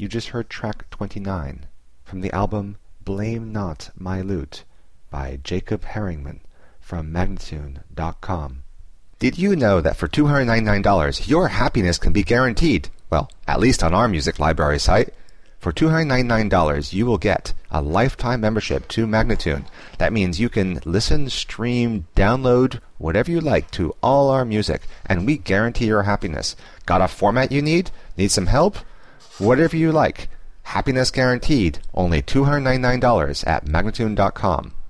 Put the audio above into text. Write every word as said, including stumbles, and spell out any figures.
You just heard track twenty-nine from the album Blame Not My Lute by Jacob Herringman from Magnatune dot com. Did you know that for two hundred ninety-nine dollars your happiness can be guaranteed? Well, at least on our music library site. For two hundred ninety-nine dollars you will get a lifetime membership to Magnatune. That means you can listen, stream, download, whatever you like to all our music, and we guarantee your happiness. Got a format you need? Need some help? Whatever you like. Happiness guaranteed. Only two hundred ninety-nine dollars at Magnatune dot com.